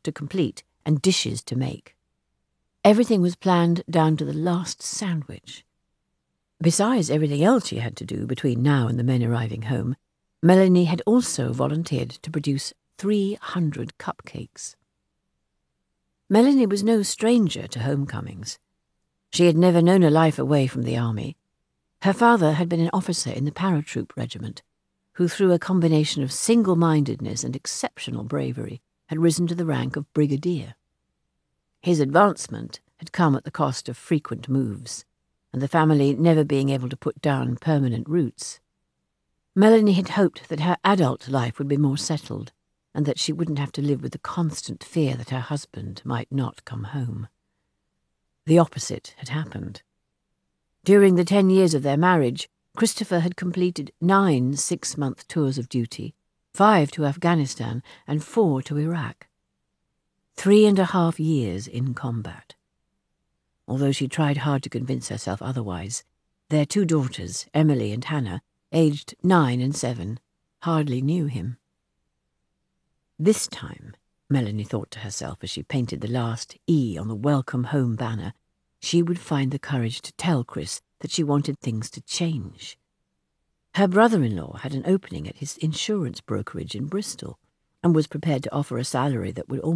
to complete and dishes to make. Everything was planned down to the last sandwich. Besides everything else she had to do between now and the men arriving home, Melanie had also volunteered to produce 300 cupcakes. Melanie was no stranger to homecomings. She had never known a life away from the army. Her father had been an officer in the paratroop regiment, who through a combination of single-mindedness and exceptional bravery had risen to the rank of brigadier. His advancement had come at the cost of frequent moves, and the family never being able to put down permanent roots. Melanie had hoped that her adult life would be more settled, and that she wouldn't have to live with the constant fear that her husband might not come home. The opposite had happened. During the 10 years of their marriage, Christopher had completed 9 6-month tours of duty, 5 to Afghanistan and 4 to Iraq. 3.5 years in combat. Although she tried hard to convince herself otherwise, their 2 daughters, Emily and Hannah, aged 9 and 7, hardly knew him. This time, Melanie thought to herself as she painted the last E on the Welcome Home banner, she would find the courage to tell Chris that she wanted things to change. Her brother-in-law had an opening at his insurance brokerage in Bristol and was prepared to offer a salary that would